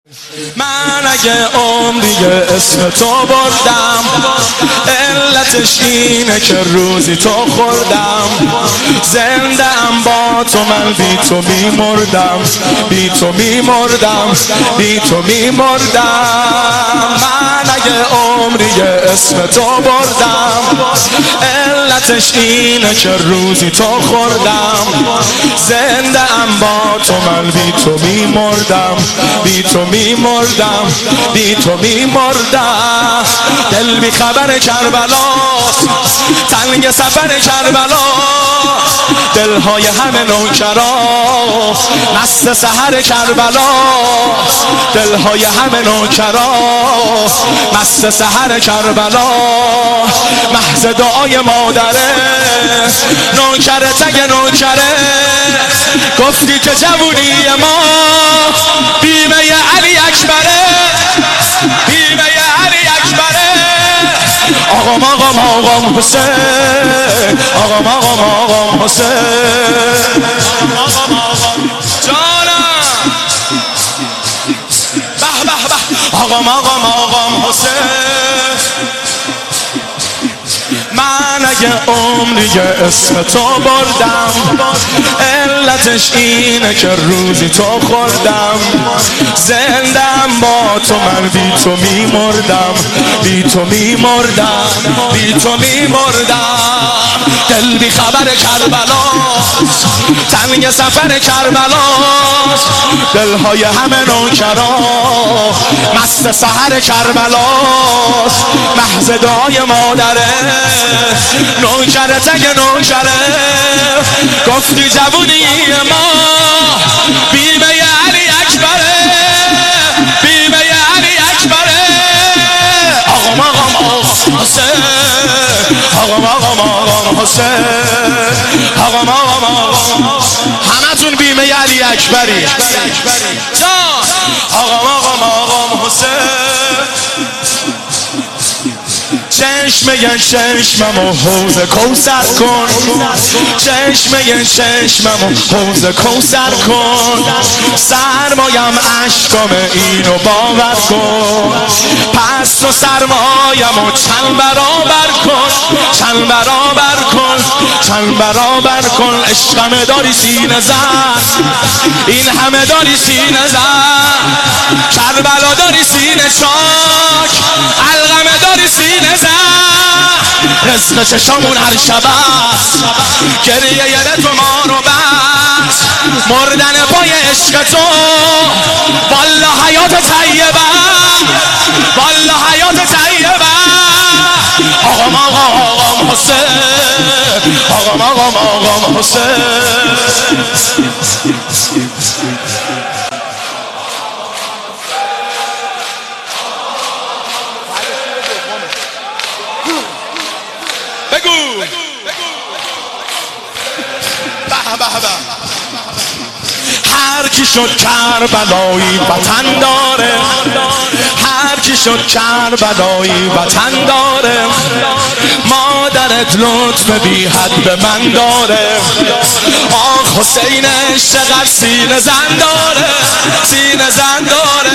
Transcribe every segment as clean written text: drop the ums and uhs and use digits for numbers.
من اگه عمری اسم تو بردم علتش اینه که روزی تو خوردم زنده‌ام با تو من بی تو میمردم بی تو میمردم بی تو میمردم من اگه عمری اسم تو بردم علتش اینه که روزی تو خوردم زنده‌ام با تو من بی تو میمردم بی تو میمردم بی تو میمردم دل بی خبر کربلاست تنگ سفر کربلا دلهای همه نوکرا مست سحر کربلا دلهای همه نوکرا مست سحر کربلا محض دعای مادره نوکره تگ نوکره گفتی که جوونی ما بیمه علی اکبره بیمه علی اکبره آقام آقام آقام حسین آقام آقام آقام حسین آقام آقام جانم به به به آقام آقام آقام حسین من اگه عمری اسم تو بردم علتش اینه که روزی تو خوردم زندم با تو من بی تو میمردم بی تو میمردم بی تو میمردم دل بی خبر کربلاست تنگ سفر کربلاست دلهای همه نوکرا مست سحر کربلاست محض دعای مادره نوکره تگ نوکره گفتی جوونی ما بیمه علی اکبره بیمه علی اکبره آقام آقام آقام حسین آقام آقام آقام حسین آقام آقام آقام همتون بیمه علی اکبری جان آقام آقام آقام حسین چشمه چشممو حوض کوثر کن چشمه چشممو حوض کوثر کن سرمایم اشکام اینو باور کن پس تو سرمایمو چند برابر کن چند برابر کن چند برابر کن عشقمه داری سینه زن این همه داری سینه زن کربلا داری سینه چاک علقمه داری سینه زن رزق چشمون هر شب است گریه یه تو ما رو بس مردن پای عشق تو والله حیات طیبه والله حیات طیبه آقام آقام آقام حسین آقام آقام آقام حسین بگو هر کی شد کربلایی وطن داره هر کی شد کربلایی وطن داره مادرت لطف بی حد به من داره آخ حسینش چقدر سینه زن داره سینه زن داره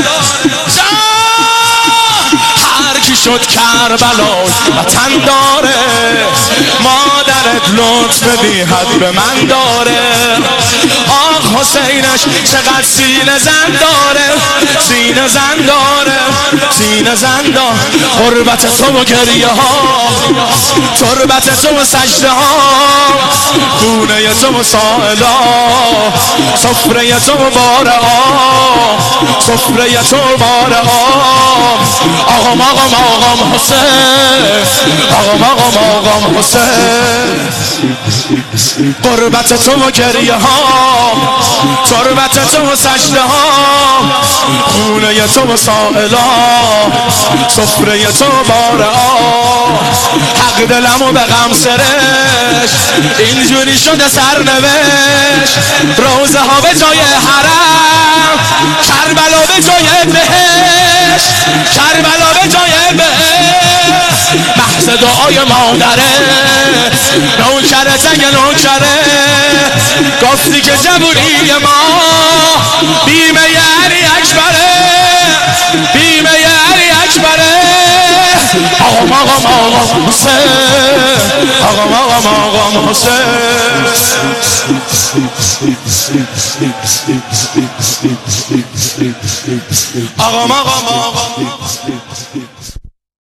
هر کی شد کربلایی وطن داره مادرت لطف بی حد به من داره آخ حسینش چقدر سینه زن داره سینه زن داره سینه زن داره قربت تو و گریه ها تربت تو و سجده ها خونه تو و سائلا سفره تو و باره ها سفره تو و باره ها آقام آقام آقام حسین آقام آقام آقام حسین قربت تو و گریه ها تربت تو و سجده ها خونه تو و سائلا سفره تو و باره ها حق دلمو به غم سرش اینجوری شده سرنوشت روزه ها به جای حرم کربلا به جای بهشت کربلا به جای بهشت محض دعای مادره نوکره تگ نوکره گفتی که جوونی ما بیمه علی اکبره آقام آقام آقام حسین آقام آقام آقام حسین آقام آقام آقام